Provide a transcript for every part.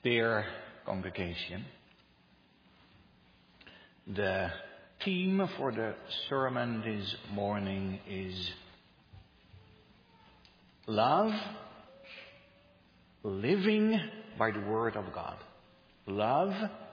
Dear congregation, the theme for the sermon this morning is love, living by the Word of God. Love,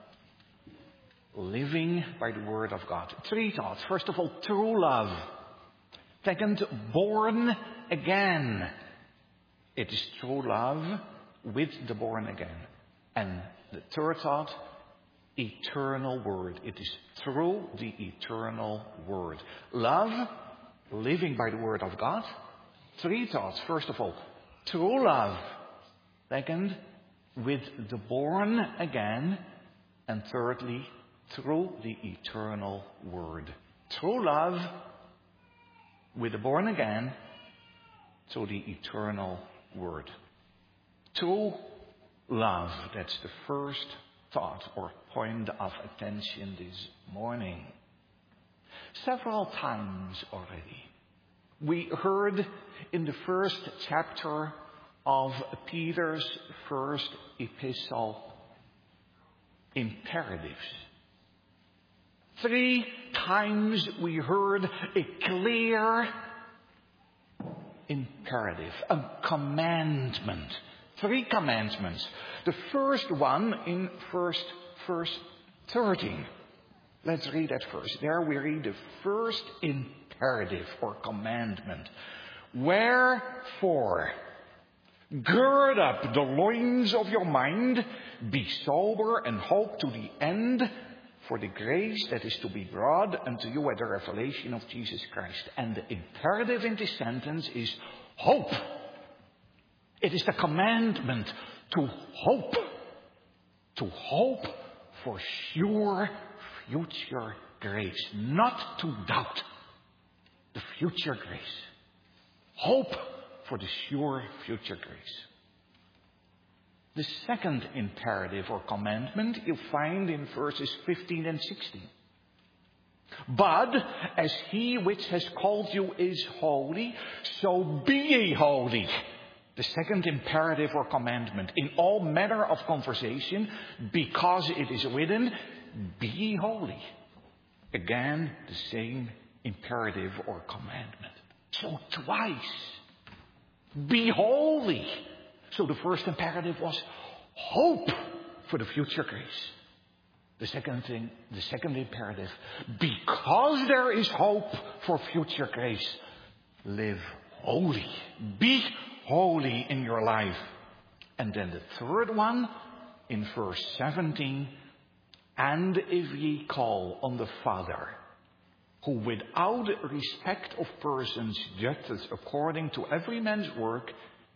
living by the Word of God. Three thoughts. First of all, true love. Second, born again. It is true love with the born again. And the third thought, eternal Word. It is through the eternal Word. Love, living by the Word of God. Three thoughts. First of all, true love. Second, with the born again. And thirdly, through the eternal Word. True love, with the born again, through the eternal Word. True love, that's the first thought or point of attention this morning. Several times already, we heard in the first chapter of Peter's first epistle imperatives. 3 times we heard a clear imperative, a commandment. 3 commandments. The first one in verse 13. Let's read that first. There we read the first imperative or commandment. Wherefore, gird up the loins of your mind, be sober and hope to the end for the grace that is to be brought unto you at the revelation of Jesus Christ. And the imperative in this sentence is hope. It is the commandment to hope. To hope for sure future grace. Not to doubt the future grace. Hope for the sure future grace. The second imperative or commandment you find in verses 15 and 16. But as he which has called you is holy, so be ye holy. The second imperative or commandment in all manner of conversation, because it is written, be ye holy. Again, the same imperative or commandment. So twice, be holy. So the first imperative was hope for the future grace. The second imperative, because there is hope for future grace, live holy. Be holy in your life. And then the third one in verse 17, and if ye call on the Father, who without respect of persons judges according to every man's work,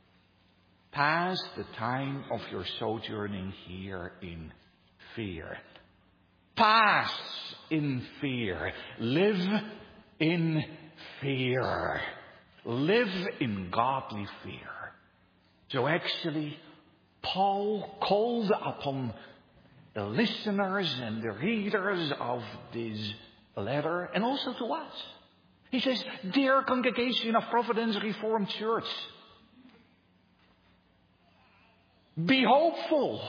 pass the time of your sojourning here in fear. Pass in fear. Live in fear. Live in godly fear. So actually, Paul called upon the listeners and the readers of this letter, and also to us. He says, dear congregation of Providence Reformed Church, be hopeful.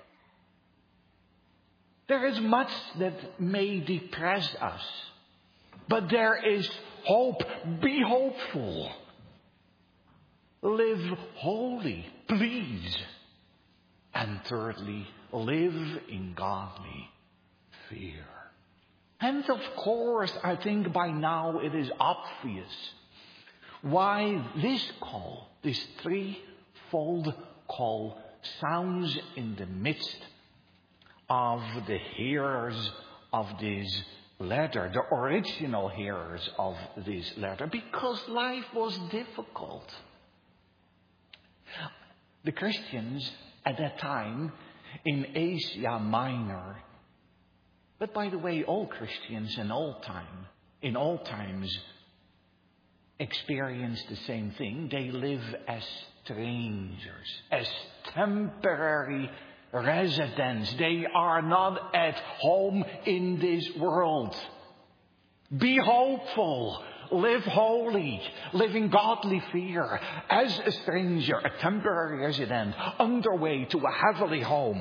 There is much that may depress us, but there is hope. Be hopeful. Live holy, please. And thirdly, live in godly fear. And of course, I think by now it is obvious why this call, this threefold call, sounds in the midst of the hearers of this letter, the original hearers of this letter, because life was difficult. The Christians at that time in Asia Minor, but by the way, all Christians in all times experience the same thing. They live as strangers, as temporary residents. They are not at home in this world. Be hopeful. live holy, live in godly fear, as a stranger, a temporary resident, on their way to a heavenly home.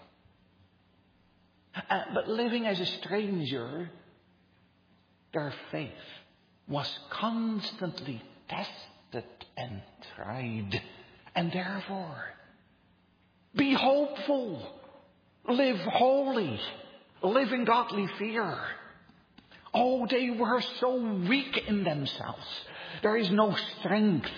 But living as a stranger, their faith was constantly tested and tried. And therefore, be hopeful, live holy, live in godly fear. Oh, they were so weak in themselves. There is no strength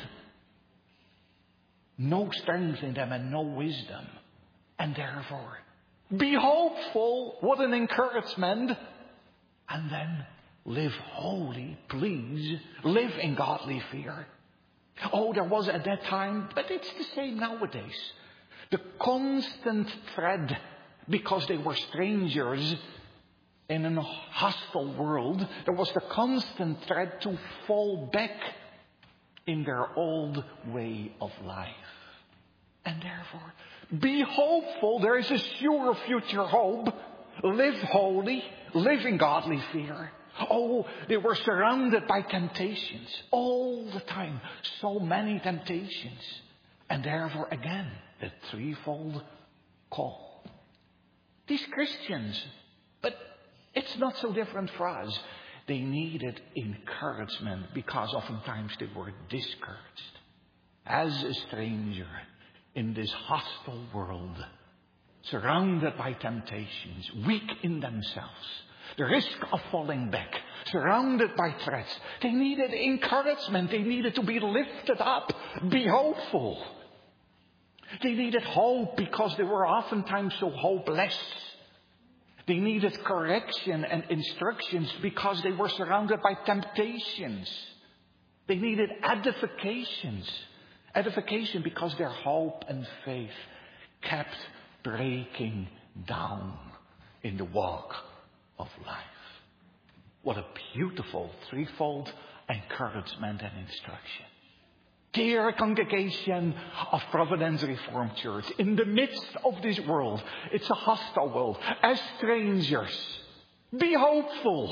in them and no wisdom. And therefore, be hopeful. What an encouragement. And then live holy, please. Live in godly fear. Oh, there was at that time, but it's the same nowadays. The constant threat, because they were strangers in a hostile world, there was the constant threat to fall back in their old way of life. And therefore, be hopeful. There is a sure future hope. Live holy. Live in godly fear. Oh, they were surrounded by temptations all the time. So many temptations. And therefore, again, the threefold call. These Christians, but it's not so different for us. They needed encouragement because oftentimes they were discouraged. As a stranger in this hostile world, surrounded by temptations, weak in themselves, the risk of falling back, surrounded by threats. They needed encouragement. They needed to be lifted up. Be hopeful. They needed hope because they were oftentimes so hopeless. They needed correction and instructions because they were surrounded by temptations. They needed edification because their hope and faith kept breaking down in the walk of life. What a beautiful threefold encouragement and instruction. Dear congregation of Providence Reformed Church, in the midst of this world, it's a hostile world, as strangers, be hopeful.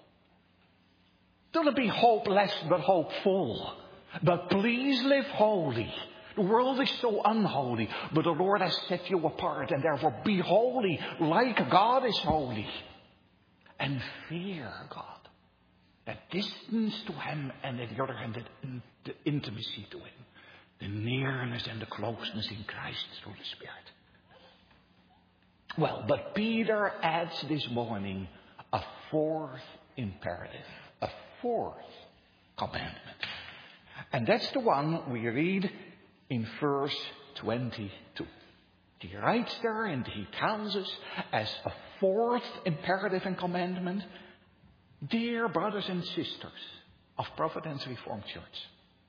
Don't be hopeless, but hopeful. But please live holy. The world is so unholy, but the Lord has set you apart, and therefore be holy like God is holy. And fear God. That distance to Him, and on the other hand, the intimacy to Him. The nearness and the closeness in Christ through the Spirit. Well, but Peter adds this morning a fourth imperative. A fourth commandment. And that's the one we read in verse 22. He writes there and he tells us as a fourth imperative and commandment, dear brothers and sisters of Providence Reformed Church,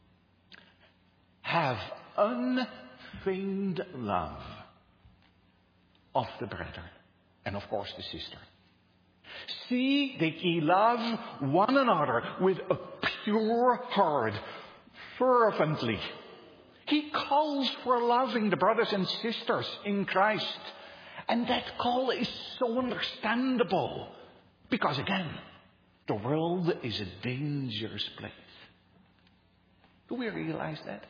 have unfeigned love of the brother and of course the sister. See that ye love one another with a pure heart, fervently. He calls for loving the brothers and sisters in Christ. And that call is so understandable. Because again, the world is a dangerous place. Do we realize that?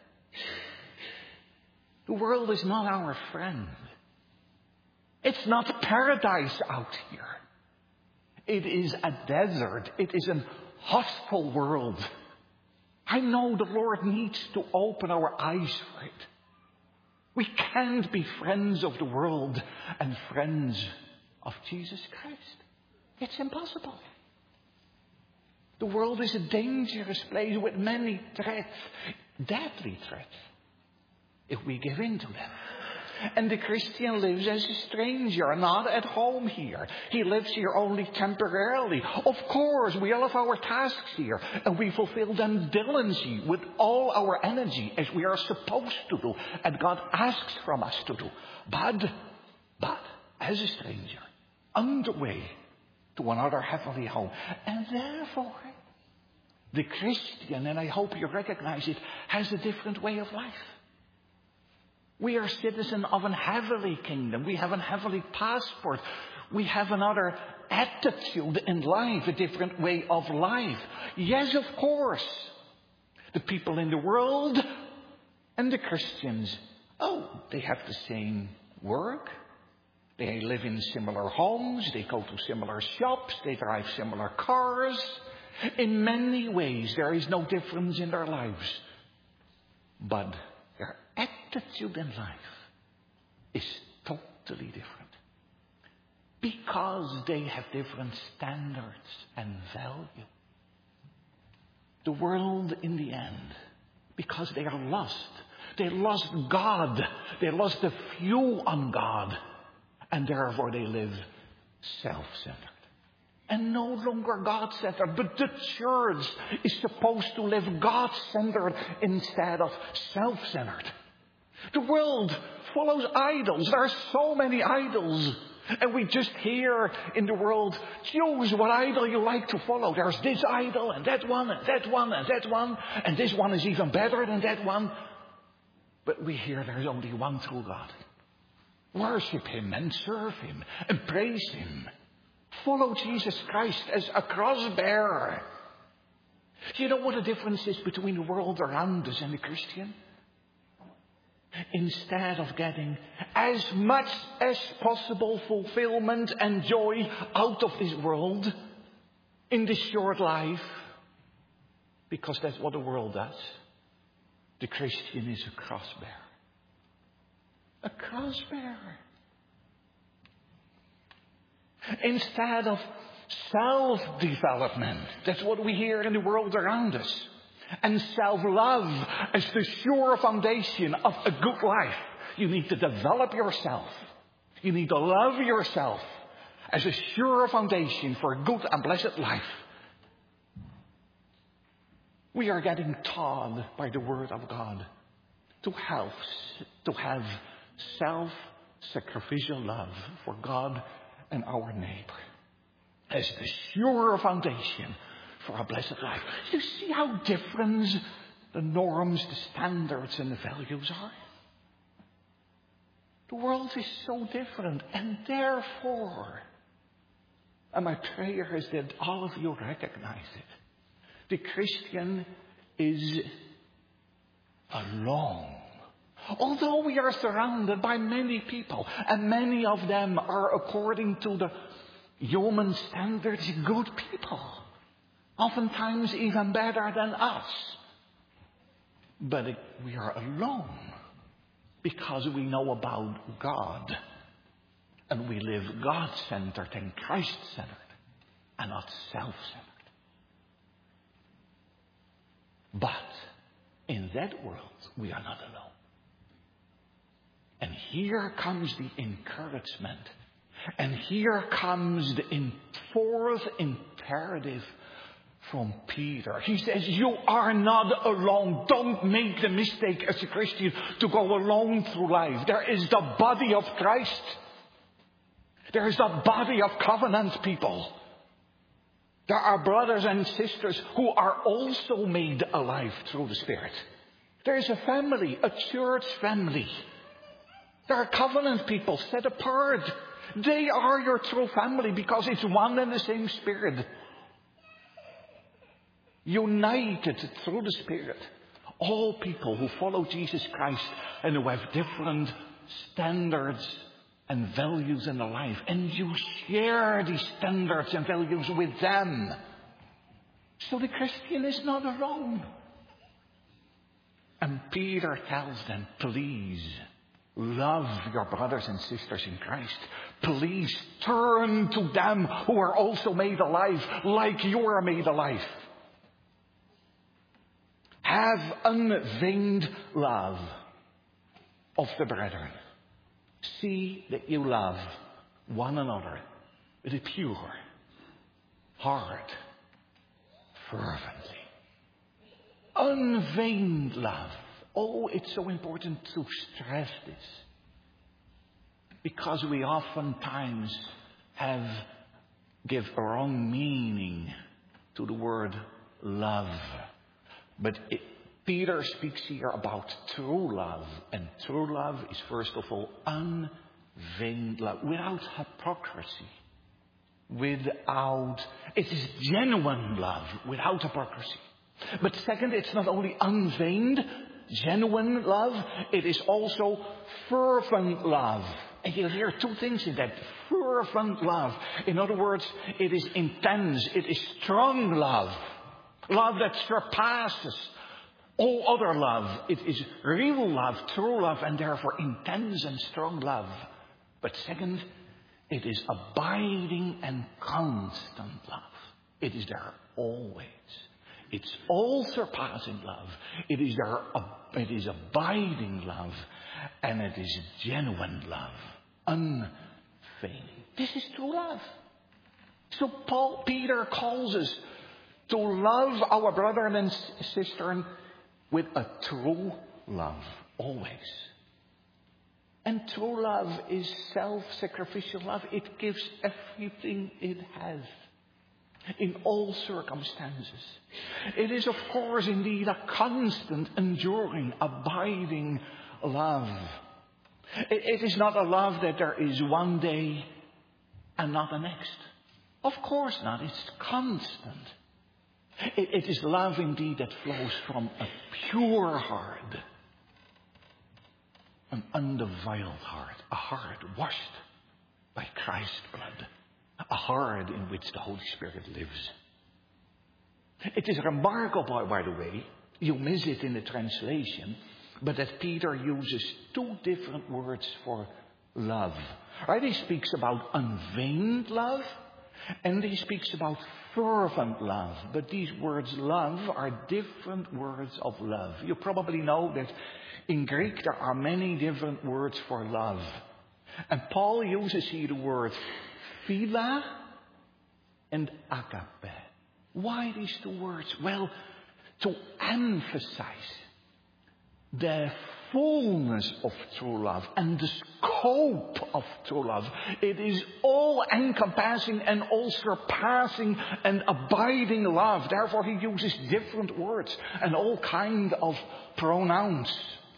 The world is not our friend. It's not a paradise out here. It is a desert. It is a hostile world. I know the Lord needs to open our eyes for it. We can't be friends of the world and friends of Jesus Christ. It's impossible. The world is a dangerous place with many threats, deadly threats, if we give in to them. And the Christian lives as a stranger, not at home here. He lives here only temporarily. Of course, we all have our tasks here, and we fulfill them diligently with all our energy, as we are supposed to do, and God asks from us to do. But, as a stranger, on the way to another heavenly home. And therefore, the Christian, and I hope you recognize it, has a different way of life. We are citizens of an heavenly kingdom. We have a heavenly passport. We have another attitude in life, a different way of life. Yes, of course. The people in the world and the Christians, they have the same work. They live in similar homes. They go to similar shops. They drive similar cars. In many ways, there is no difference in their lives. But their attitude in life is totally different. Because they have different standards and value. The world in the end, because they are lost. They lost God. They lost the view on God. And therefore they live self-centered. And no longer God-centered. But the church is supposed to live God-centered instead of self-centered. The world follows idols. There are so many idols. And we just hear in the world, choose what idol you like to follow. There's this idol and that one and that one and that one. And this one is even better than that one. But we hear there's only one true God. Worship Him and serve Him and praise Him. Follow Jesus Christ as a cross bearer. You know what the difference is between the world around us and the Christian? Instead of getting as much as possible fulfillment and joy out of this world in this short life, because that's what the world does, the Christian is a cross bearer. A cross bearer. Instead of self-development, that's what we hear in the world around us. And self-love as the sure foundation of a good life. You need to develop yourself. You need to love yourself as a sure foundation for a good and blessed life. We are getting taught by the Word of God to have self-sacrificial love for God and our neighbor as the sure foundation for a blessed life. You see how different the norms, the standards and the values are? The world is so different, and therefore, and my prayer is that all of you recognize it. The Christian is alone. Although we are surrounded by many people, and many of them are, according to the human standards, good people. Oftentimes even better than us. But we are alone because we know about God. And we live God-centered and Christ-centered and not self-centered. But in that world, we are not alone. And here comes the encouragement. And here comes the fourth imperative from Peter. He says, you are not alone. Don't make the mistake as a Christian to go alone through life. There is the body of Christ. There is the body of covenant people. There are brothers and sisters who are also made alive through the Spirit. There is a family, a church family. There are covenant people set apart. They are your true family because it's one and the same Spirit. United through the Spirit. All people who follow Jesus Christ and who have different standards and values in their life. And you share these standards and values with them. So the Christian is not alone. And Peter tells them, please love your brothers and sisters in Christ. Please turn to them who are also made alive like you are made alive. Have unfeigned love of the brethren. See that you love one another with a pure heart, fervently. Unfeigned love. Oh, it's so important to stress this. Because we oftentimes give a wrong meaning to the word love. But Peter speaks here about true love. And true love is first of all unfeigned love, without hypocrisy. it is genuine love without hypocrisy. But second, it's not only unfeigned, genuine love, it is also fervent love. And you'll hear two things in that. Fervent love. In other words, it is intense, it is strong love. Love that surpasses all other love. It is real love, true love, and therefore intense and strong love. But second, it is abiding and constant love. It is there always. It's all-surpassing love. It is abiding love. And it is genuine love. Unfeigned. This is true love. So Peter calls us to love our brother and sister with a true love. Always. And true love is self-sacrificial love. It gives everything it has. In all circumstances. It is, of course, indeed a constant, enduring, abiding love. It is not a love that there is one day and not the next. Of course not. It's constant. It is love indeed that flows from a pure heart. An undefiled heart. A heart washed by Christ's blood. A heart in which the Holy Spirit lives. It is remarkable, by the way, you miss it in the translation, but that Peter uses two different words for love. Right? He speaks about unfeigned love, and he speaks about fervent love. But these words love are different words of love. You probably know that in Greek there are many different words for love. And Paul uses here the word Phila and agape. Why these two words? Well, to emphasize the fullness of true love and the scope of true love. It is all-encompassing and all-surpassing and abiding love. Therefore, he uses different words and all kind of pronouns.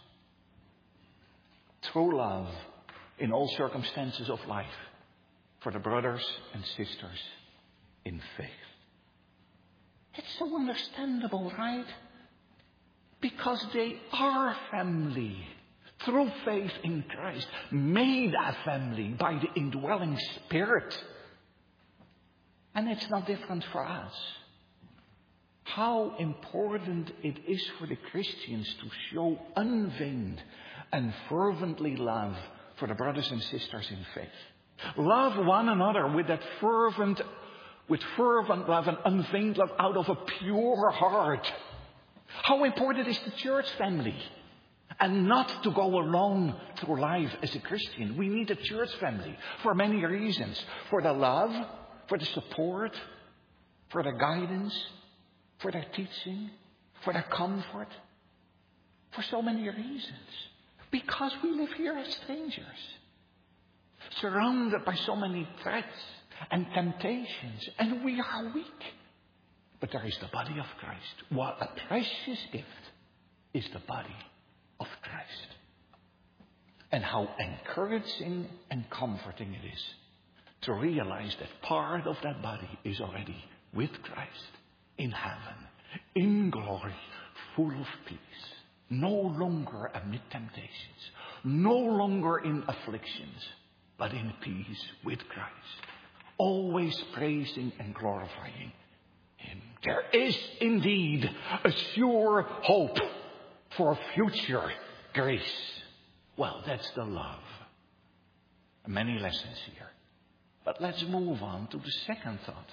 True love in all circumstances of life. For the brothers and sisters in faith. It's so understandable, right? Because they are family. Through faith in Christ. Made a family by the indwelling Spirit. And it's not different for us. How important it is for the Christians to show unfeigned and fervently love for the brothers and sisters in faith. Love one another with fervent love and unfeigned love out of a pure heart. How important is the church family? And not to go alone through life as a Christian. We need a church family for many reasons. For the love, for the support, for the guidance, for their teaching, for their comfort. For so many reasons. Because we live here as strangers. Surrounded by so many threats and temptations. And we are weak. But there is the body of Christ. What a precious gift is the body of Christ. And how encouraging and comforting it is to realize that part of that body is already with Christ in heaven, in glory, full of peace. No longer amid temptations. No longer in afflictions. But in peace with Christ. Always praising and glorifying Him. There is indeed a sure hope for future grace. Well, that's the love. Many lessons here. But let's move on to the second thought.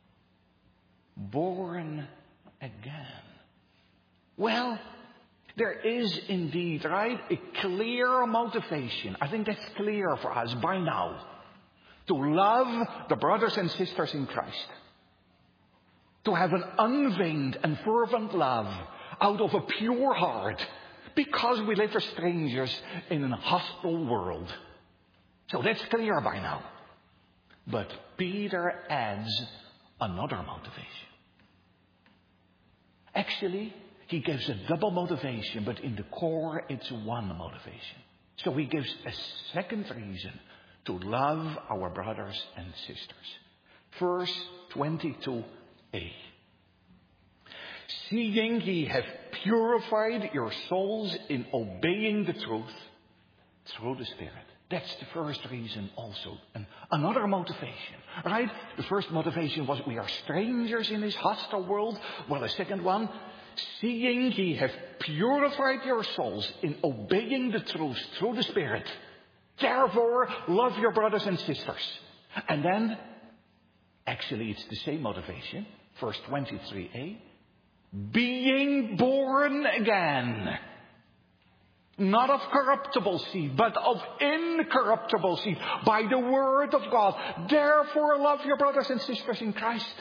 Born again. Well, there is indeed, right, a clear motivation. I think that's clear for us by now. To love the brothers and sisters in Christ. To have an unfeigned and fervent love out of a pure heart. Because we live as strangers in a hostile world. So that's clear by now. But Peter adds another motivation. Actually, he gives a double motivation, but in the core it's one motivation. So he gives a second reason to love our brothers and sisters. Verse 22a. Seeing ye have purified your souls in obeying the truth through the Spirit. That's the first reason also. And another motivation, right? The first motivation was we are strangers in this hostile world. Well, the second one, seeing ye have purified your souls in obeying the truth through the Spirit. Therefore, love your brothers and sisters. And then, actually it's the same motivation. Verse 23a. Being born again. Not of corruptible seed, but of incorruptible seed. By the word of God. Therefore love your brothers and sisters in Christ.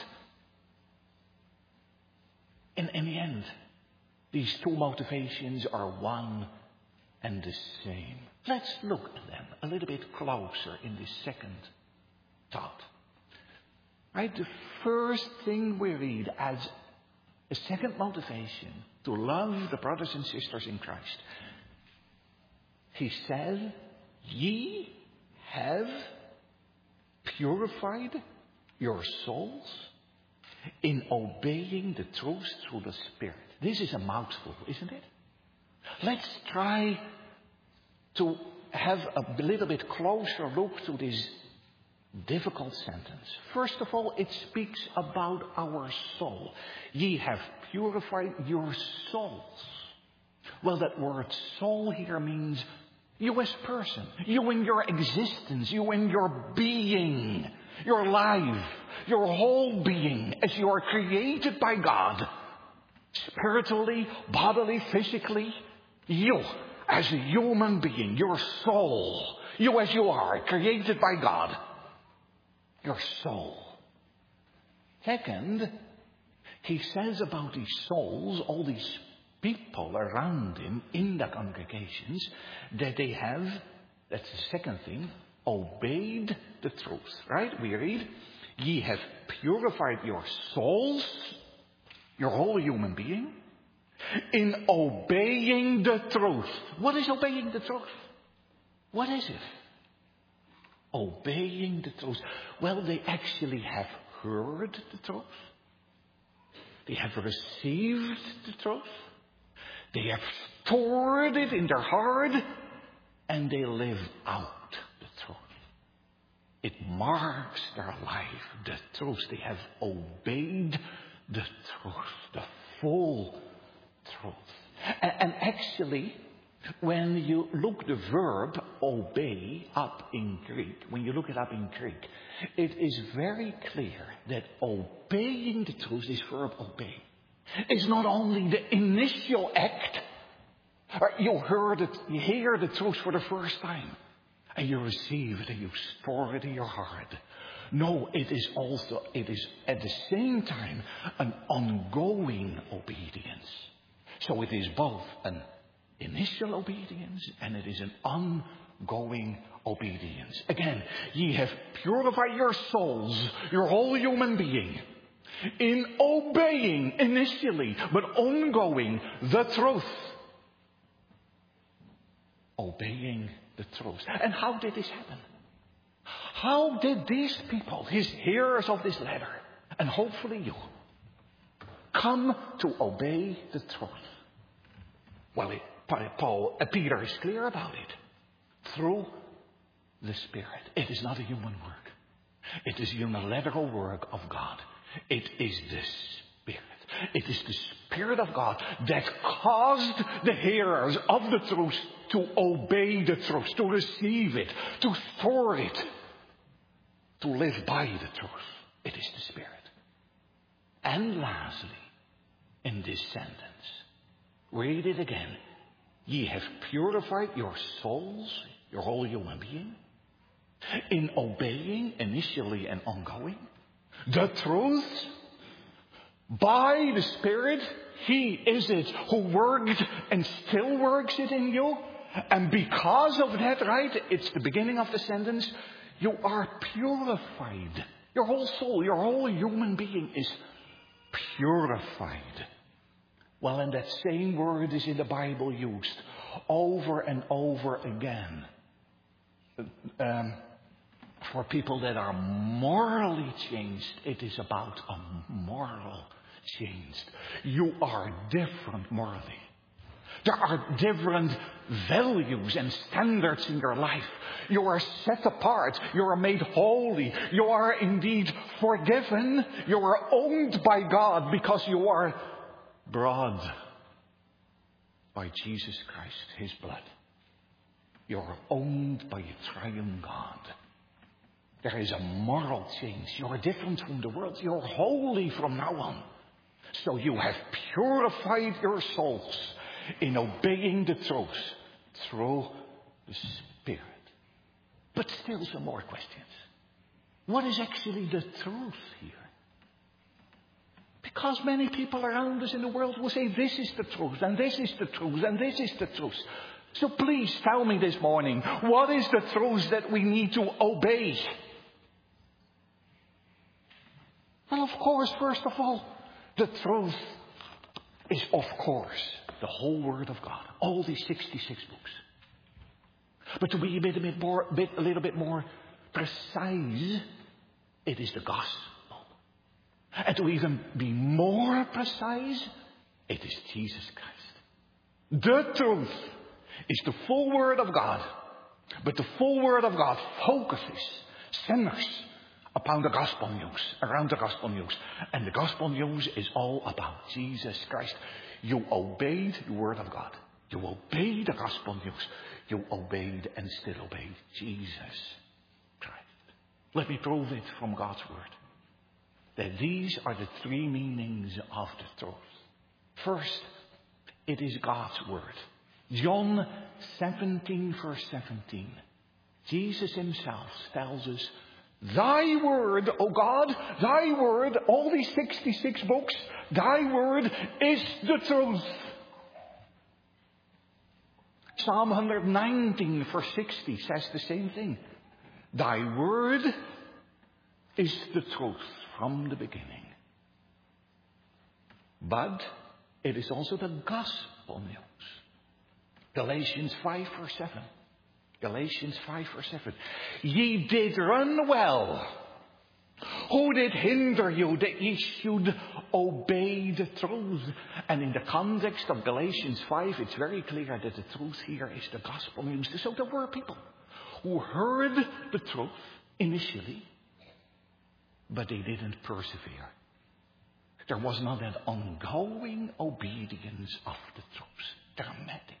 In the end, these two motivations are one and the same. Let's look at them a little bit closer in this second thought. Right? The first thing we read as a second motivation to love the brothers and sisters in Christ. He said, ye have purified your souls in obeying the truth through the Spirit. This is a mouthful, isn't it? Let's try to have a little bit closer look to this difficult sentence. First of all, it speaks about our soul. Ye have purified your souls. Well, that word soul here means you as person, you in your existence, you in your being, your life, your whole being as you are created by God. Spiritually, bodily, physically, you as a human being, your soul, you as you are, created by God. Your soul. Second, he says about these souls, all these people around him in the congregations, that they have, that's the second thing, obeyed the truth. Right? We read, ye have purified your souls, your whole human being, in obeying the truth. What is obeying the truth? What is it? Obeying the truth. Well, they actually have heard the truth. They have received the truth. They have stored it in their heart. And they live out the truth. It marks their life, the truth. They have obeyed the truth, the full truth. And actually, when you look the verb obey up in Greek, when you look it up in Greek, it is very clear that obeying the truth, this verb obey, is not only the initial act. You hear the truth for the first time, and you receive it and you store it in your heart. No, it is at the same time an ongoing obedience. So it is both an initial obedience and it is an ongoing obedience. Again, ye have purified your souls, your whole human being, in obeying initially, but ongoing the truth. Obeying the truth. And how did this happen? How did these people, his hearers of this letter, and hopefully you, come to obey the truth? Well, Peter is clear about it. Through the Spirit. It is not a human work. It is a unilateral work of God. It is the Spirit. It is the Spirit of God that caused the hearers of the truth to obey the truth, to receive it, to store it, to live by the truth. It is the Spirit. And lastly, in this sentence, read it again. Ye have purified your souls, your whole human being, in obeying initially and ongoing the truth by the Spirit. He is it who worked and still works it in you. And because of that, right, it's the beginning of the sentence, you are purified. Your whole soul, your whole human being is purified. Well, and that same word is in the Bible used over and over again. For people that are morally changed, it is about a moral change. You are different morally. There are different values and standards in your life. You are set apart. You are made holy. You are indeed forgiven. You are owned by God because you are brought by Jesus Christ, His blood. You are owned by a triune God. There is a moral change. You are different from the world. You are holy from now on. So you have purified your souls in obeying the truth through the Spirit. But still some more questions. What is actually the truth here? Because many people around us in the world will say this is the truth, and this is the truth, and this is the truth. So please tell me this morning, what is the truth that we need to obey? Well, of course, first of all, the truth is, of course, the whole Word of God. All these 66 books. But to be a little bit more precise, it is the gospel. And to even be more precise, it is Jesus Christ. The truth is the full Word of God. But the full Word of God focuses, centers upon the gospel news, around the gospel news. And the gospel news is all about Jesus Christ. You obeyed the Word of God. You obeyed the gospel news. You obeyed and still obeyed Jesus Christ. Let me prove it from God's Word. That these are the three meanings of the truth. First, it is God's Word. John 17, verse 17. Jesus Himself tells us, Thy Word, O God, Thy Word, all these 66 books, Thy Word is the truth. Psalm 119, verse 60 says the same thing. Thy Word is the truth from the beginning. But it is also the gospel news. Galatians 5, verse 7. Galatians 5, verse 7. Ye did run well. Who did hinder you that ye should obey the truth? And in the context of Galatians 5, it's very clear that the truth here is the gospel news. So there were people who heard the truth initially, but they didn't persevere. There was not an ongoing obedience of the truth. Dramatic.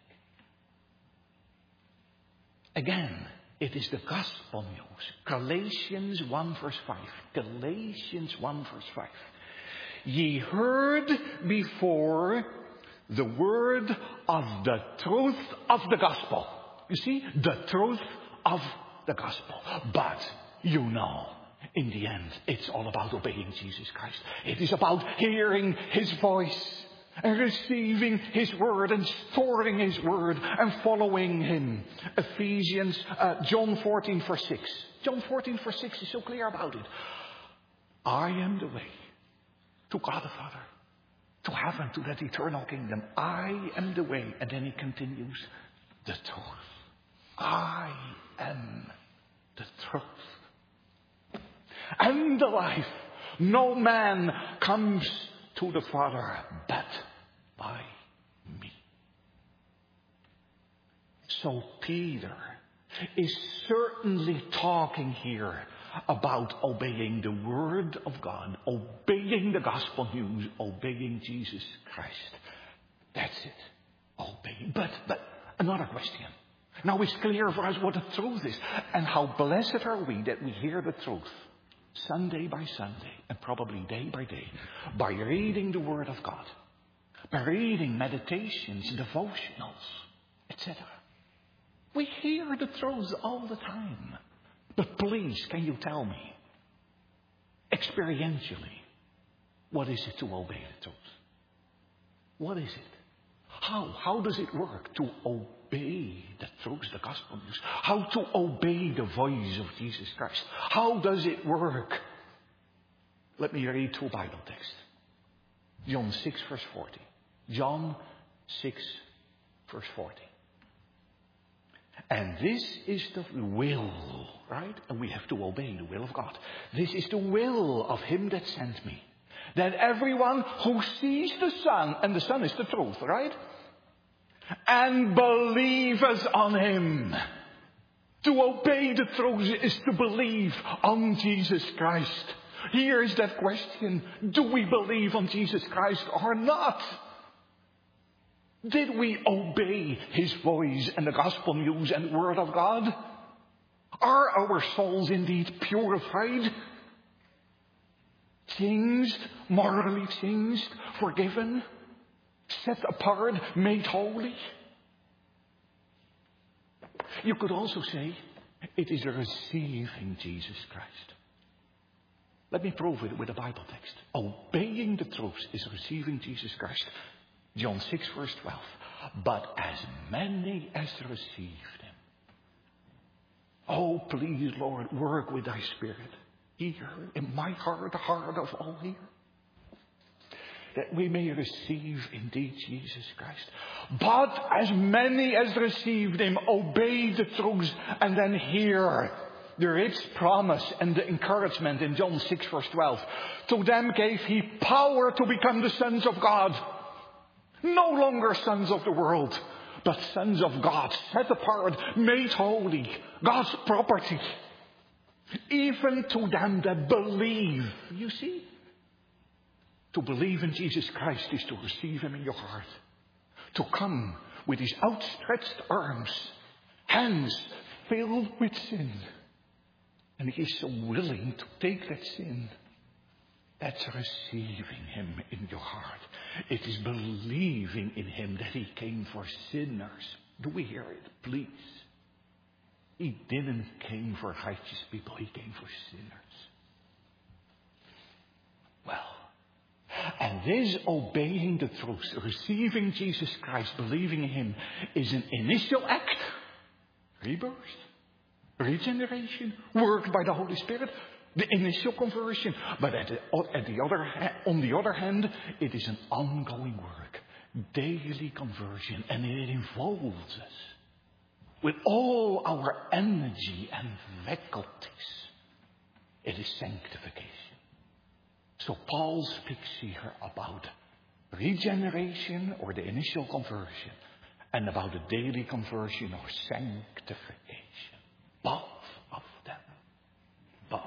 Again, it is the gospel news. Galatians 1 verse 5. Galatians 1 verse 5. Ye heard before the word of the truth of the gospel. You see, the truth of the gospel. But you know, in the end, it's all about obeying Jesus Christ. It is about hearing His voice and receiving His word and storing His word and following Him. John 14 verse 6. John 14 verse 6 is so clear about it. I am the way to God the Father, to heaven, to that eternal kingdom. I am the way. And then He continues, the truth. I am the truth and the life. No man comes to the Father but by me. So Peter is certainly talking here about obeying the Word of God, obeying the gospel news, obeying Jesus Christ. That's it. Obeying. But another question. Now it's clear for us what the truth is. And how blessed are we that we hear the truth Sunday by Sunday and probably day by day by reading the Word of God, by reading meditations, devotionals, etc. We hear the truth all the time. But please, can you tell me, experientially, what is it to obey the truth? What is it? How does it work to obey the truth, the gospel news? How to obey the voice of Jesus Christ? How does it work? Let me read two Bible texts. John 6 verse 40. John 6 verse 40. And this is the will, right? And we have to obey the will of God. This is the will of him that sent me. That everyone who sees the Son, and the Son is the truth, right? And believes on him. To obey the truth is to believe on Jesus Christ. Here is that question. Do we believe on Jesus Christ or not? Did we obey his voice and the gospel news and the word of God? Are our souls indeed purified? Changed, morally changed, forgiven, set apart, made holy? You could also say it is receiving Jesus Christ. Let me prove it with a Bible text. Obeying the truth is receiving Jesus Christ. John 6 verse 12. But as many as received him. Oh, please, Lord, work with thy Spirit here in my heart, the heart of all here. That we may receive indeed Jesus Christ. But as many as received him, obey the truth, and then hear the rich promise and the encouragement in John 6 verse 12. To them gave he power to become the sons of God. No longer sons of the world, but sons of God, set apart, made holy, God's property. Even to them that believe. You see? To believe in Jesus Christ is to receive him in your heart. To come with his outstretched arms, hands filled with sin. And he is so willing to take that sin. That's receiving him in your heart. It is believing in him that he came for sinners. Do we hear it? Please. He didn't came for righteous people. He came for sinners. Well, and this obeying the truth, receiving Jesus Christ, believing in him, is an initial act. Rebirth, regeneration, worked by the Holy Spirit. The initial conversion. But on the other hand, it is an ongoing work. Daily conversion. And it involves us with all our energy and faculties. It is sanctification. So Paul speaks here about regeneration or the initial conversion. And about the daily conversion or sanctification. Both of them. Both.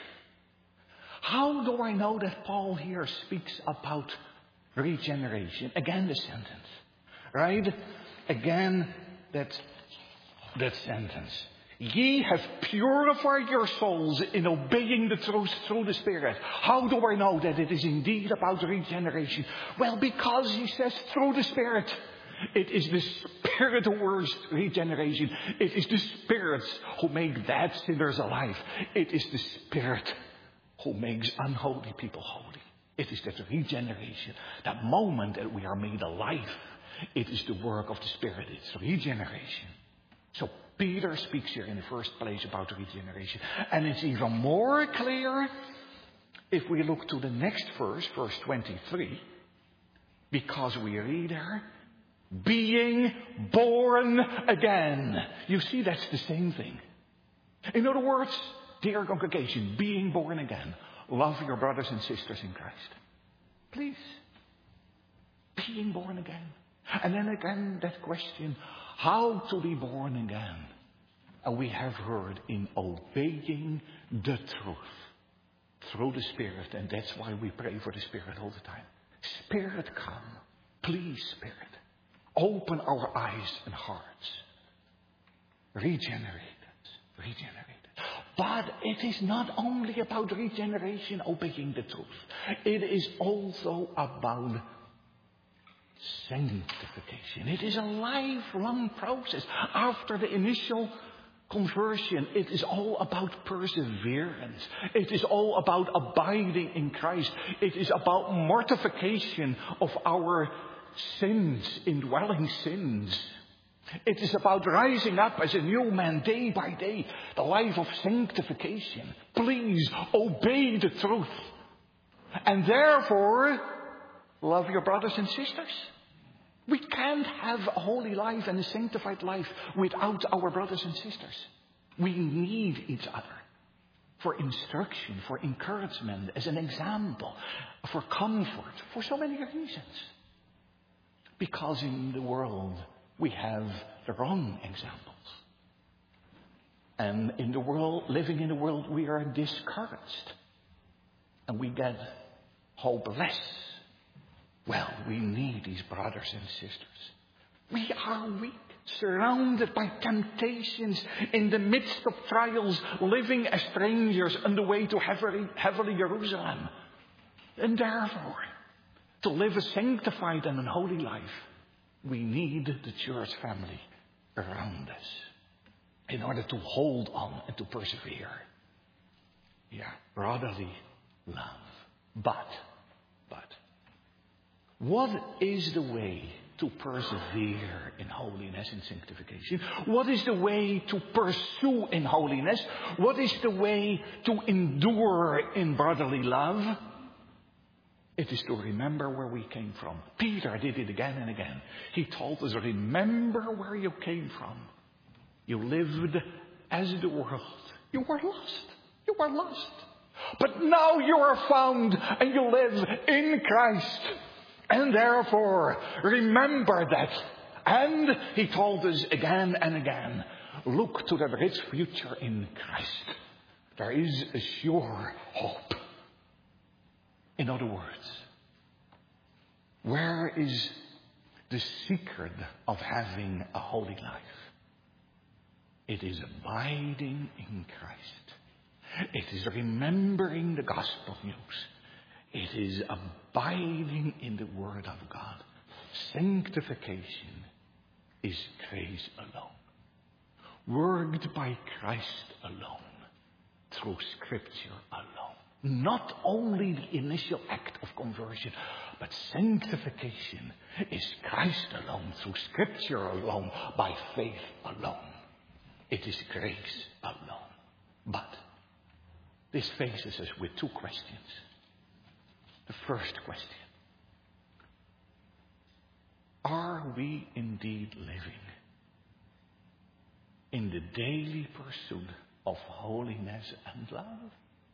How do I know that Paul here speaks about regeneration? Again, the sentence. Right? Again, that sentence. Ye have purified your souls in obeying the truth through the Spirit. How do I know that it is indeed about regeneration? Well, because he says through the Spirit. It is the Spirit who works regeneration. It is the Spirit who make dead sinners alive. It is the Spirit who makes unholy people holy. It is that regeneration, that moment that we are made alive. It is the work of the Spirit. It's regeneration. So Peter speaks here in the first place about regeneration. And it's even more clear if we look to the next verse, verse 23. Because we read there, being born again. You see, that's the same thing. In other words, dear congregation, being born again. Love your brothers and sisters in Christ. Please. Being born again. And then again, that question, how to be born again? And we have heard in obeying the truth through the Spirit. And that's why we pray for the Spirit all the time. Spirit, come. Please, Spirit. Open our eyes and hearts. Regenerate us. Regenerate us. But it is not only about regeneration, obeying the truth. It is also about sanctification. It is a lifelong process. After the initial conversion, it is all about perseverance. It is all about abiding in Christ. It is about mortification of our sins, indwelling sins. It is about rising up as a new man day by day, the life of sanctification. Please obey the truth. And therefore, love your brothers and sisters. We can't have a holy life and a sanctified life without our brothers and sisters. We need each other for instruction, for encouragement, as an example, for comfort, for so many reasons. Because in the world we have the wrong examples. And in the world, living in the world, we are discouraged. And we get hopeless. Well, we need these brothers and sisters. We are weak, surrounded by temptations, in the midst of trials, living as strangers on the way to heavenly Jerusalem. And therefore, to live a sanctified and a holy life, we need the church family around us in order to hold on and to persevere. Yeah, brotherly love. But, what is the way to persevere in holiness and sanctification? What is the way to pursue in holiness? What is the way to endure in brotherly love? It is to remember where we came from. Peter did it again and again. He told us, remember where you came from. You lived as the world. You were lost. You were lost. But now you are found and you live in Christ. And therefore, remember that. And he told us again and again, look to the rich future in Christ. There is a sure hope. In other words, where is the secret of having a holy life? It is abiding in Christ. It is remembering the gospel news. It is abiding in the Word of God. Sanctification is grace alone. Worked by Christ alone. Through Scripture alone. Not only the initial act of conversion, but sanctification is Christ alone, through Scripture alone, by faith alone. It is grace alone. But this faces us with two questions. The first question: are we indeed living in the daily pursuit of holiness and love?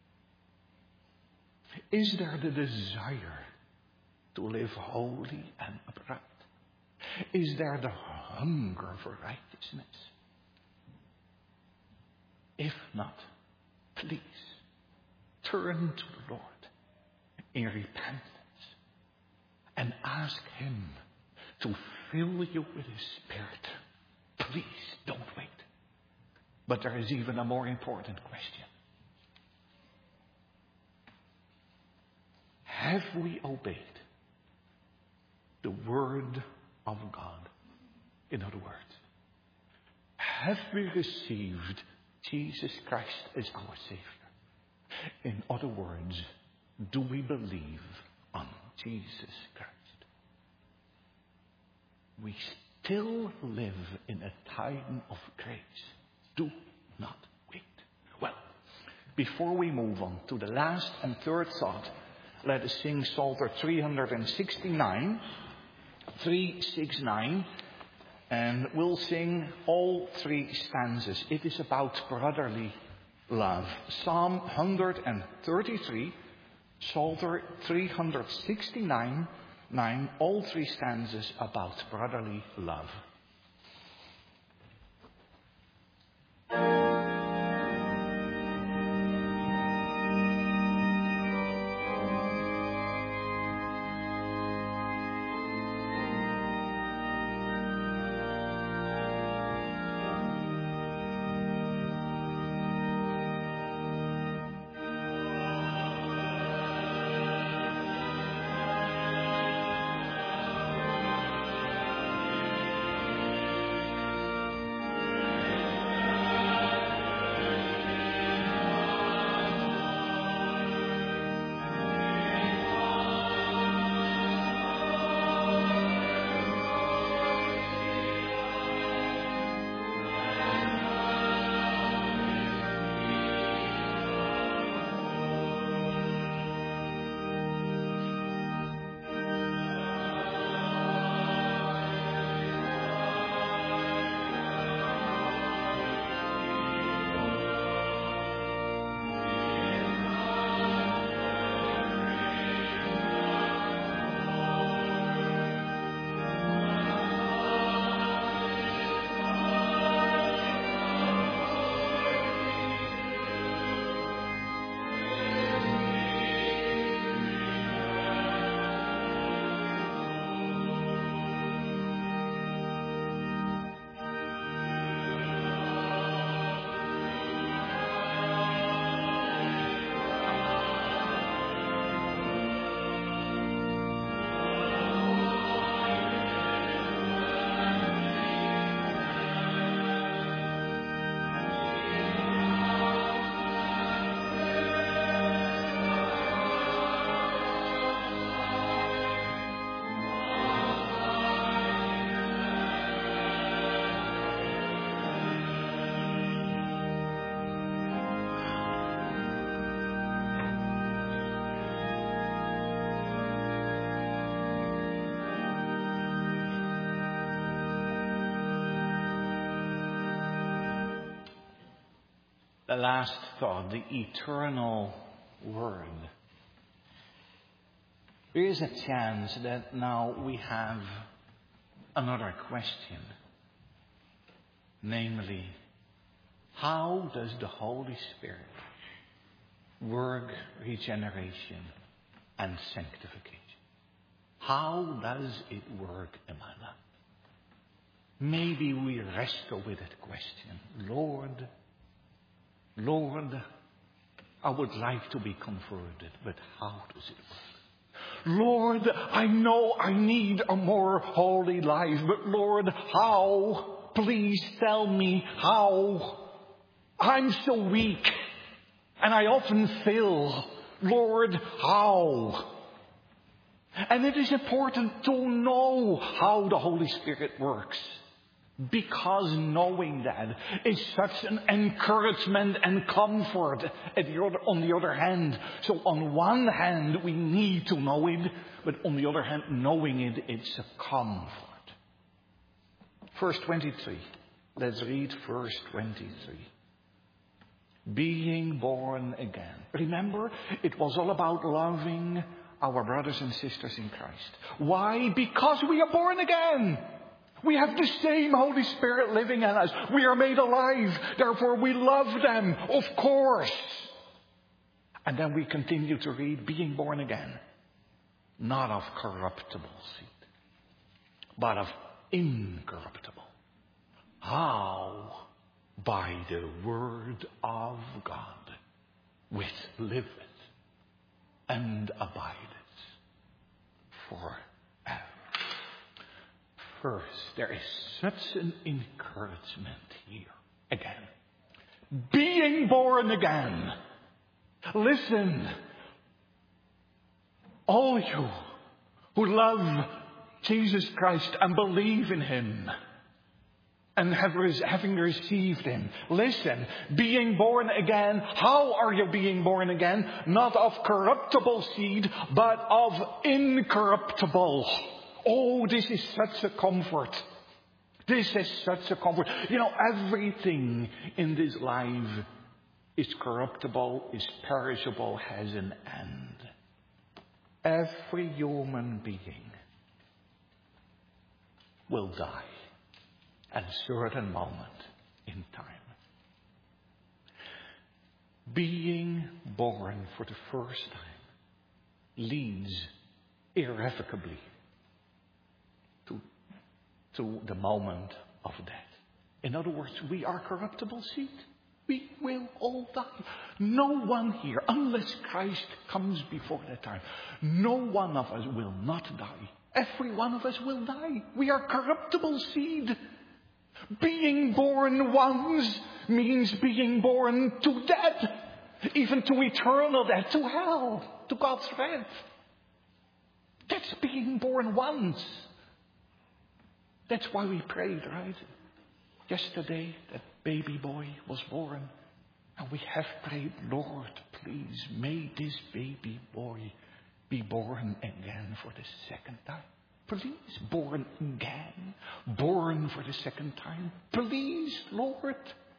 Is there the desire to live holy and upright? Is there the hunger for righteousness? If not, please turn to the Lord in repentance and ask Him to fill you with His Spirit. Please don't wait. But there is even a more important question. Have we obeyed the Word of God? In other words, have we received Jesus Christ as our Savior? In other words, do we believe on Jesus Christ? We still live in a time of grace. Do not wait. Well, before we move on to the last and third thought, let us sing Psalter 369, 369, and we'll sing all three stanzas. It is about brotherly love. Psalm 133, Psalter 369, 9, all three stanzas about brotherly love. The last thought, the eternal Word. There is a chance that now we have another question. Namely, how does the Holy Spirit work regeneration and sanctification? How does it work in my life? Maybe we wrestle with that question. Lord, I would like to be converted, but how does it work? Lord, I know I need a more holy life, but Lord, how? Please tell me how. I'm so weak, and I often fail. Lord, how? And it is important to know how the Holy Spirit works. Because knowing that is such an encouragement and comfort on the other hand. So on one hand, we need to know it, but on the other hand, knowing it, it's a comfort. Verse 23. Let's read verse 23. Being born again. Remember, it was all about loving our brothers and sisters in Christ. Why? Because we are born again. We have the same Holy Spirit living in us. We are made alive. Therefore, we love them, of course. And then we continue to read, being born again, not of corruptible seed, but of incorruptible. How? By the word of God, which liveth and abideth forever. First, there is such an encouragement here. Again, being born again. Listen, all you who love Jesus Christ and believe in Him and having received Him. Listen, being born again. How are you being born again? Not of corruptible seed, but of incorruptible. Oh, this is such a comfort. This is such a comfort. You know, everything in this life is corruptible, is perishable, has an end. Every human being will die at a certain moment in time. Being born for the first time leads irrevocably to the moment of death. In other words, we are corruptible seed. We will all die. No one here, unless Christ comes before that time, no one of us will not die. Every one of us will die. We are corruptible seed. Being born once means being born to death, even to eternal death, to hell, to God's wrath. That's being born once. That's why we prayed, right? Yesterday, that baby boy was born. And we have prayed, Lord, please, may this baby boy be born again for the second time. Please, born again. Born for the second time. Please, Lord.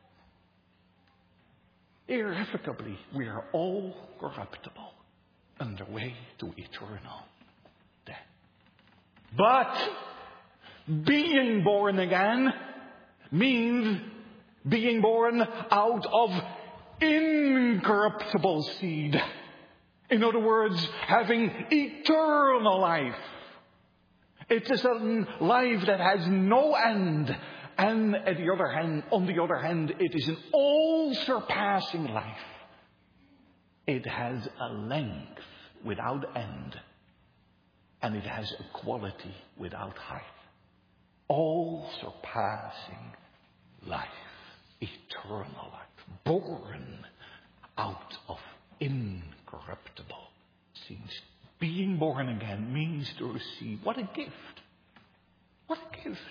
Irrevocably, we are all corruptible, on the way to eternal death. But being born again means being born out of incorruptible seed. In other words, having eternal life. It is a life that has no end. And on the other hand, it is an all-surpassing life. It has a length without end. And it has a quality without height. All-surpassing life. Eternal life. Born out of incorruptible seeds. Being born again means to receive. What a gift. What a gift.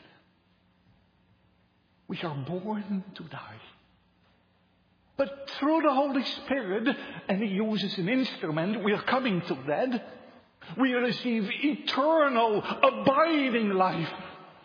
We are born to die. But through the Holy Spirit, and He uses an instrument, we are coming to that. We receive eternal, abiding life.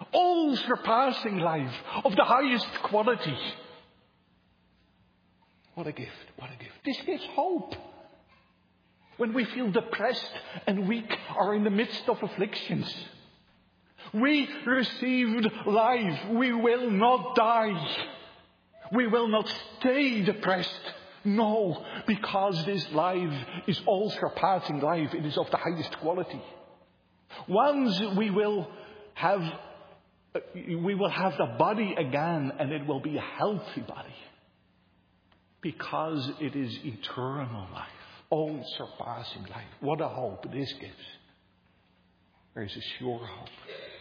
All-surpassing life of the highest quality. What a gift, what a gift. This gives hope. When we feel depressed and weak or in the midst of afflictions, we received life. We will not die. We will not stay depressed. No, because this life is all-surpassing life. It is of the highest quality. Once we will have the body again, and it will be a healthy body. Because it is eternal life. All-surpassing life. What a hope this gives. There is a sure hope.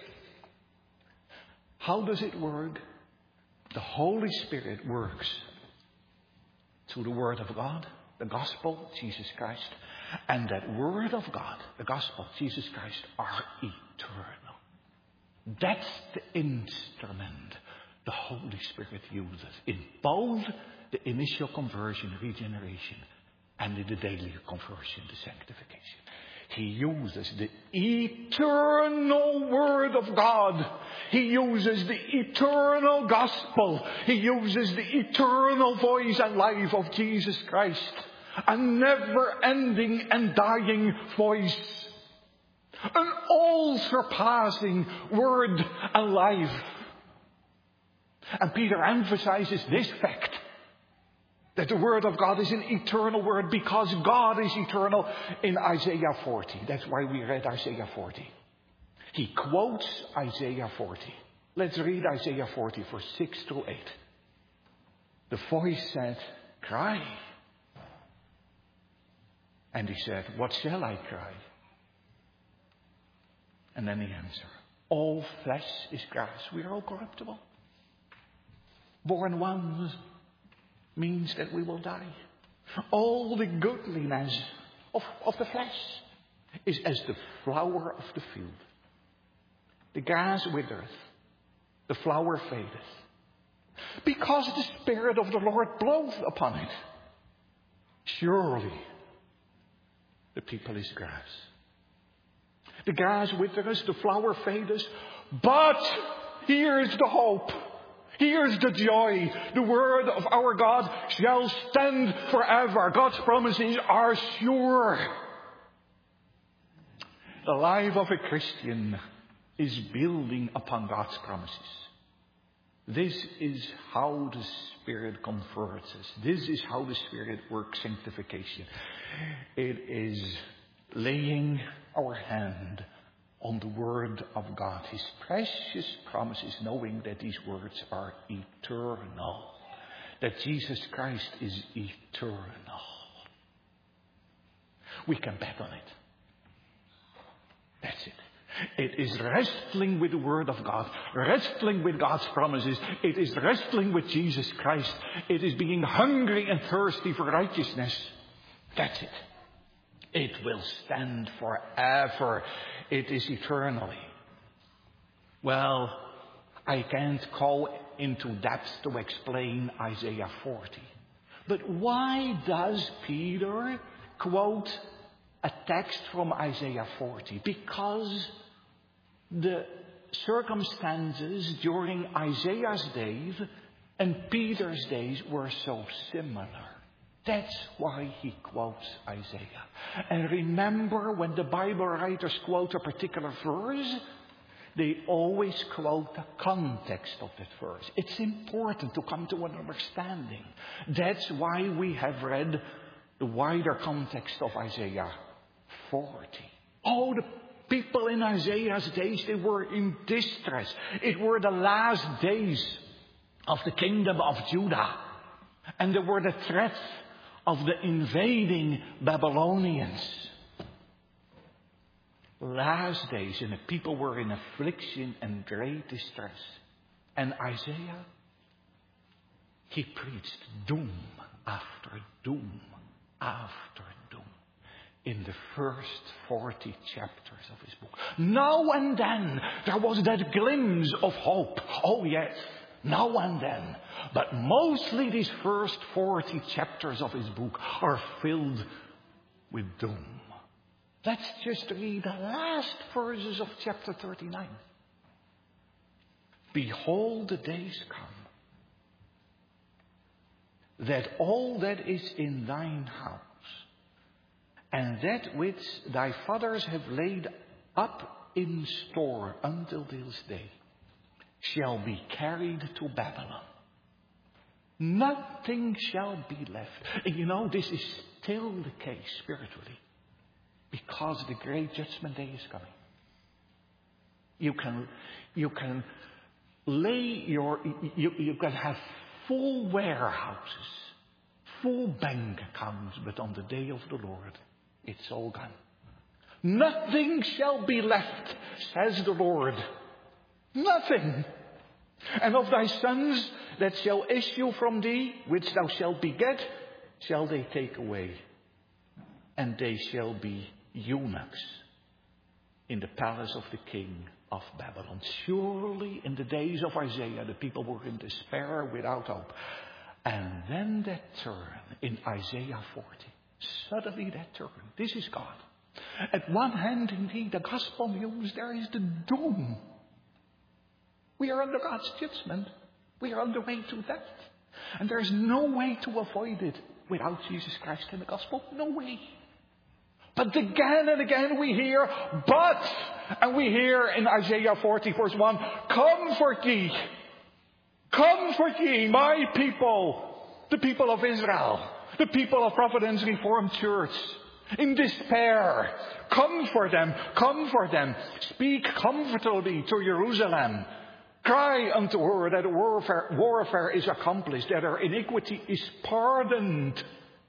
How does it work? The Holy Spirit works through the Word of God, the Gospel, Jesus Christ. And that Word of God, the Gospel, Jesus Christ, are eternal. That's the instrument the Holy Spirit uses in both the initial conversion, regeneration, and in the daily conversion, the sanctification. He uses the eternal Word of God. He uses the eternal Gospel. He uses the eternal voice and life of Jesus Christ. A never-ending and dying voice. An all-surpassing Word and life. And Peter emphasizes this fact. That the Word of God is an eternal Word because God is eternal in Isaiah 40. That's why we read Isaiah 40. He quotes Isaiah 40. Let's read Isaiah 40 verse 6 to 8. The voice said, cry. And he said, what shall I cry? And then he answered, all flesh is grass. We are all corruptible. Born once means that we will die. All the goodliness of the flesh is as the flower of the field. The grass withereth, the flower fadeth, because the Spirit of the Lord bloweth upon it. Surely the people is grass. The grass withereth, the flower fadeth, but here is the hope. Here's the joy. The word of our God shall stand forever. God's promises are sure. The life of a Christian is building upon God's promises. This is how the Spirit converts us. This is how the Spirit works sanctification. It is laying our hand on the Word of God, His precious promises, knowing that these words are eternal, that Jesus Christ is eternal. We can bet on it. That's it. It is wrestling with the Word of God, wrestling with God's promises. It is wrestling with Jesus Christ. It is being hungry and thirsty for righteousness. That's it. It will stand forever. It is eternally. Well, I can't go into depth to explain Isaiah 40. But why does Peter quote a text from Isaiah 40? Because the circumstances during Isaiah's days and Peter's days were so similar. That's why he quotes Isaiah. And remember, when the Bible writers quote a particular verse, they always quote the context of that verse. It's important to come to an understanding. That's why we have read the wider context of Isaiah 40. Oh, the people in Isaiah's days, they were in distress. It were the last days of the kingdom of Judah. And there were the threats of the invading Babylonians. Last days, and the people were in affliction and great distress. And Isaiah, he preached doom after doom after doom in the first 40 chapters of his book. Now and then there was that glimpse of hope. Oh yes, now and then. But mostly these first 40 chapters of his book are filled with doom. Let's just read the last verses of chapter 39. Behold, the days come, that all that is in thine house, and that which thy fathers have laid up in store until this day, shall be carried to Babylon. Nothing shall be left. And you know, this is still the case spiritually, because the great judgment day is coming. You can have full warehouses, full bank accounts, but on the day of the Lord, it's all gone. Nothing shall be left, says the Lord. Nothing. And of thy sons that shall issue from thee, which thou shalt beget, shall they take away. And they shall be eunuchs in the palace of the king of Babylon. Surely in the days of Isaiah, the people were in despair without hope. And then that turn in Isaiah 40. Suddenly that turn. This is God. At one hand, indeed, the gospel news, there is the doom. We are under God's judgment. We are on the way to death. And there is no way to avoid it without Jesus Christ and the gospel. No way. But again and again we hear, and we hear in Isaiah 40 verse 1, comfort ye, my people, the people of Israel, the people of Providence Reformed Church, in despair. Comfort them, speak comfortably to Jerusalem. Cry unto her that warfare is accomplished, that her iniquity is pardoned.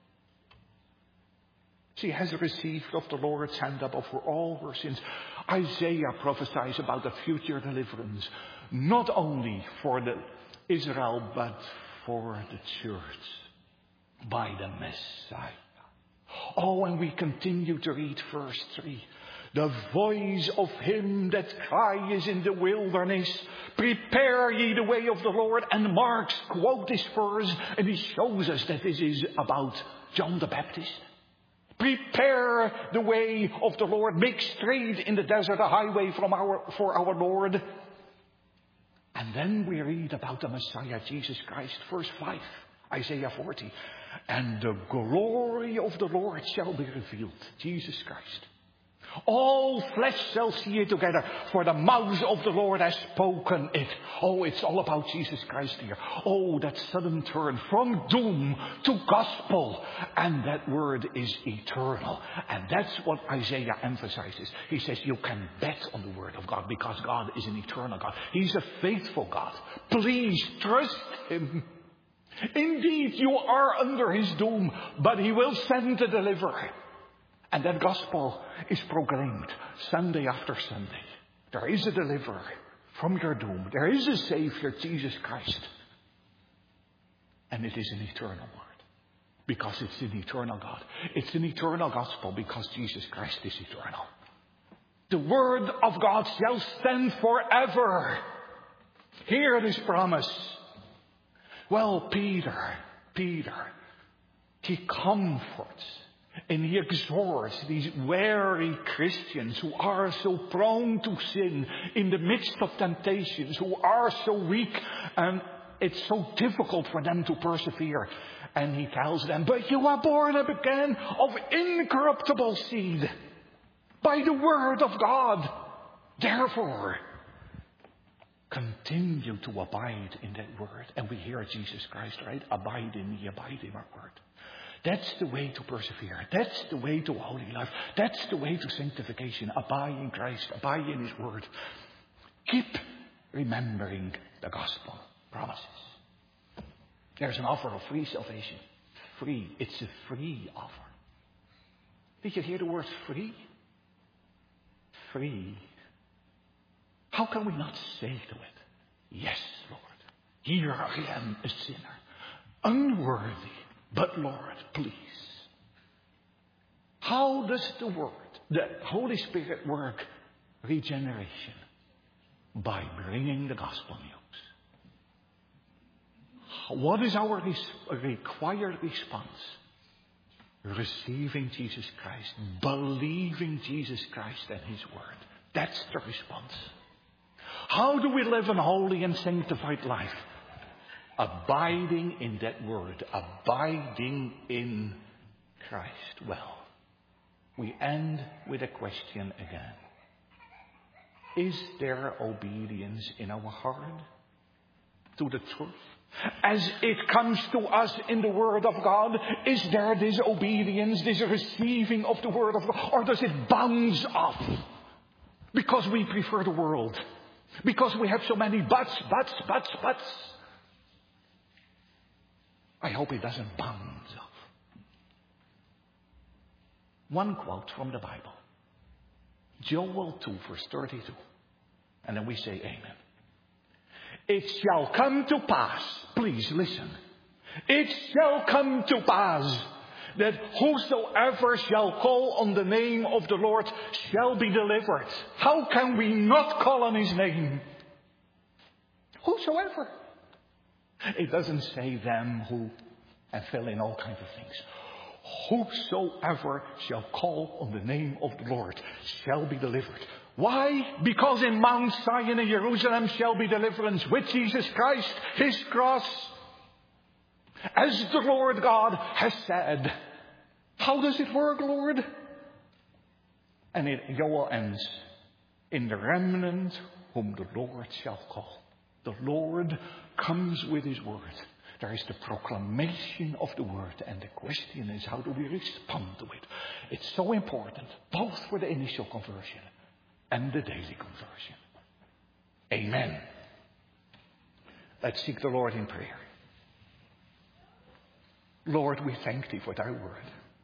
She has received of the Lord's hand above all her sins. Isaiah prophesies about the future deliverance, not only for Israel, but for the church by the Messiah. Oh, and we continue to read verse 3. The voice of him that cries in the wilderness, prepare ye the way of the Lord. And Mark quotes this verse, and he shows us that this is about John the Baptist. Prepare the way of the Lord. Make straight in the desert a highway for our Lord. And then we read about the Messiah, Jesus Christ, verse 5, Isaiah 40. And the glory of the Lord shall be revealed, Jesus Christ. All flesh shall see it together, for the mouth of the Lord has spoken it. Oh, it's all about Jesus Christ here. Oh, that sudden turn from doom to gospel. And that word is eternal. And that's what Isaiah emphasizes. He says you can bet on the word of God, because God is an eternal God. He's a faithful God. Please trust him. Indeed, you are under his doom, but he will send a deliverer. And that gospel is proclaimed Sunday after Sunday. There is a deliverer from your doom. There is a Savior, Jesus Christ. And it is an eternal word, because it's an eternal God. It's an eternal gospel because Jesus Christ is eternal. The word of God shall stand forever. Hear this promise. Well, Peter, he comforts and he exhorts these weary Christians who are so prone to sin in the midst of temptations, who are so weak, and it's so difficult for them to persevere. And he tells them, but you are born up again of incorruptible seed by the word of God. Therefore, continue to abide in that word. And we hear Jesus Christ, right? Abide in me, abide in our word. That's the way to persevere. That's the way to holy life. That's the way to sanctification. Abide in Christ. Abide in his word. Keep remembering the gospel promises. There's an offer of free salvation. Free. It's a free offer. Did you hear the word free? Free. How can we not say to it, yes, Lord, here I am a sinner, unworthy, but Lord, please. How does the Holy Spirit work regeneration? By bringing the gospel news. What is our required response? Receiving Jesus Christ, believing Jesus Christ and his word. That's the response. How do we live a holy and sanctified life? Abiding in that word. Abiding in Christ. Well, we end with a question again. Is there obedience in our heart to the truth? As it comes to us in the Word of God, is there this obedience, this receiving of the Word of God? Or does it bounce off? Because we prefer the world. Because we have so many buts. I hope it doesn't bounce off. One quote from the Bible. Joel 2 verse 32. And then we say amen. It shall come to pass, please listen. It shall come to pass that whosoever shall call on the name of the Lord shall be delivered. How can we not call on his name? Whosoever. It doesn't say them who and fill in all kinds of things. Whosoever shall call on the name of the Lord shall be delivered. Why? Because in Mount Zion and Jerusalem shall be deliverance with Jesus Christ, his cross. As the Lord God has said. How does it work, Lord? And Joel ends. In the remnant whom the Lord shall call. The Lord comes with his word. There is the proclamation of the word. And the question is, how do we respond to it? It's so important, both for the initial conversion and the daily conversion. Amen. Let's seek the Lord in prayer. Lord, we thank thee for thy word.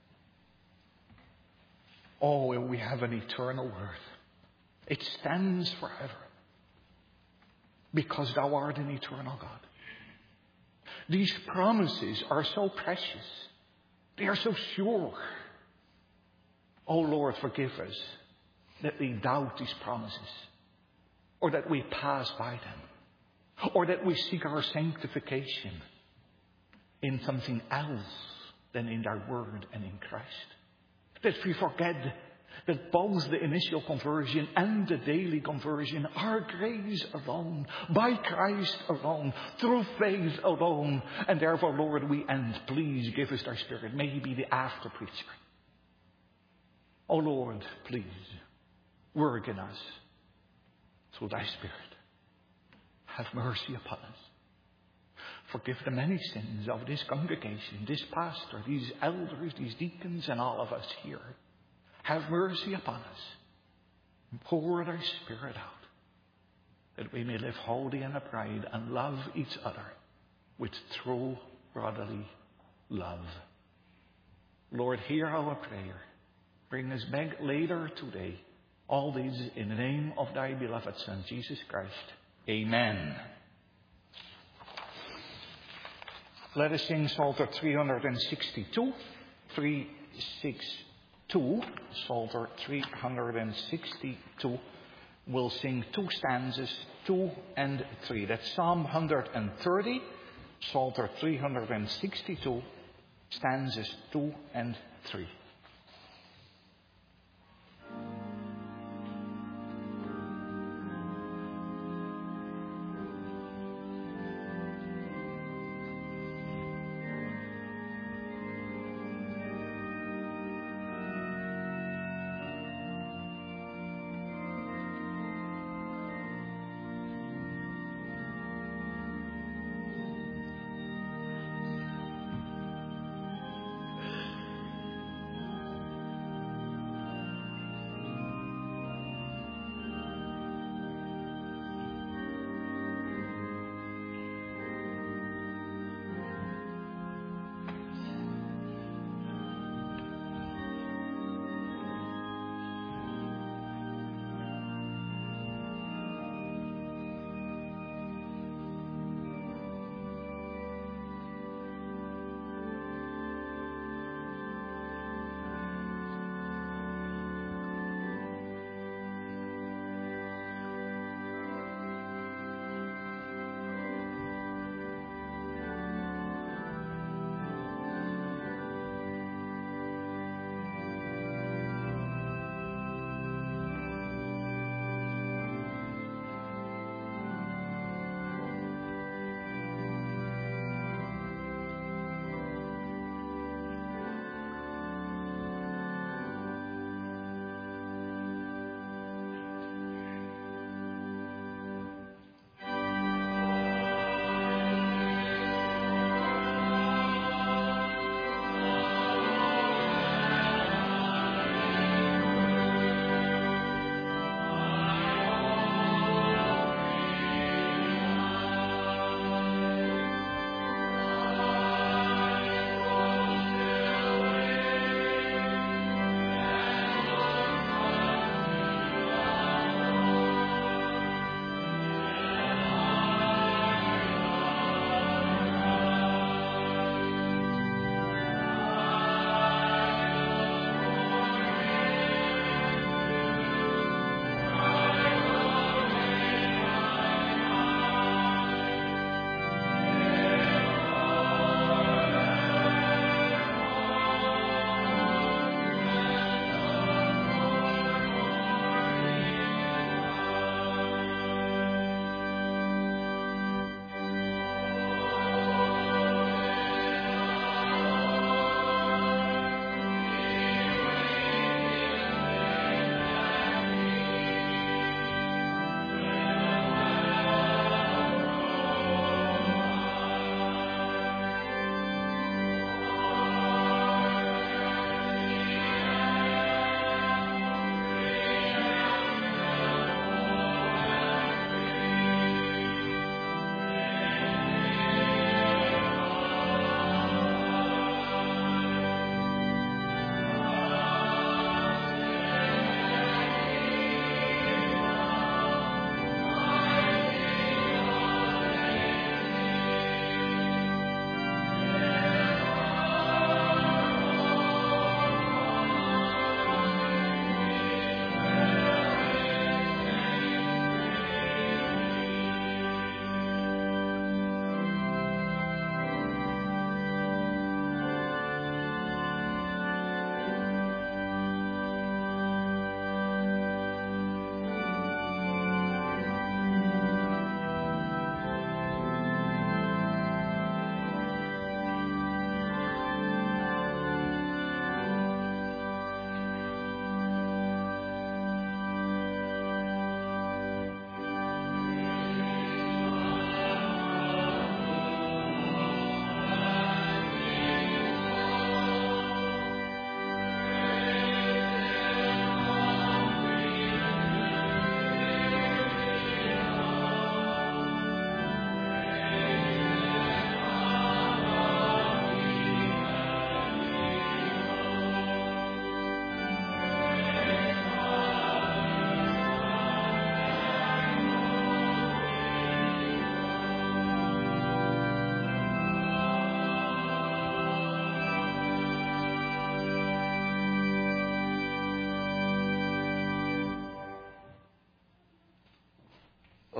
Oh, we have an eternal word. It stands forever. Because thou art an eternal God. These promises are so precious. They are so sure. Oh Lord, forgive us that we doubt these promises. Or that we pass by them. Or that we seek our sanctification in something else than in thy word and in Christ. That we forget that both the initial conversion and the daily conversion are grace alone, by Christ alone, through faith alone. And therefore, Lord, we end. Please give us thy Spirit. May he be the after preacher. Oh Lord, please work in us through thy Spirit. Have mercy upon us. Forgive the many sins of this congregation, this pastor, these elders, these deacons, and all of us here. Have mercy upon us. And pour thy Spirit out, that we may live holy and upright and love each other with true brotherly love. Lord, hear our prayer. Bring us back later today. All these in the name of thy beloved Son, Jesus Christ. Amen. Let us sing Psalter 362. 362. Psalter 362. We'll sing two stanzas, 2 and 3. That's Psalm 130, Psalter 362, stanzas 2 and 3.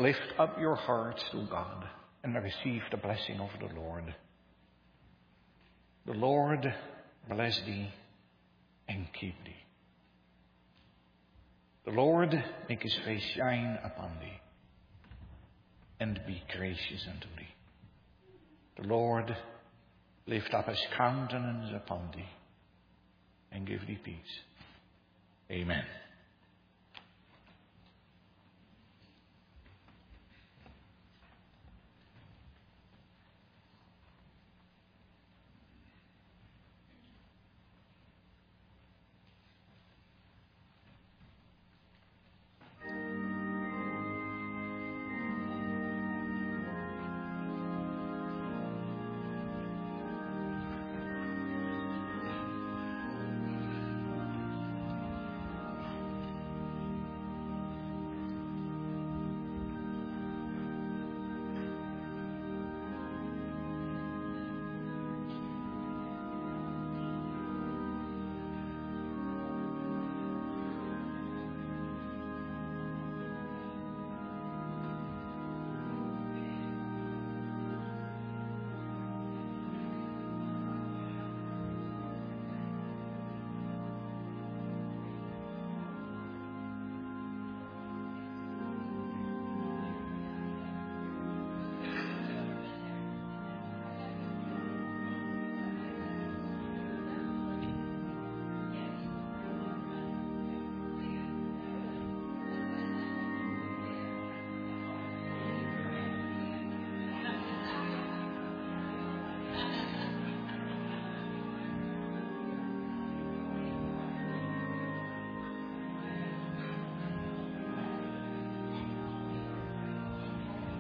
lift up your hearts to God and receive the blessing of the Lord. The Lord bless thee and keep thee. The Lord make his face shine upon thee and be gracious unto thee. The Lord lift up his countenance upon thee and give thee peace. Amen.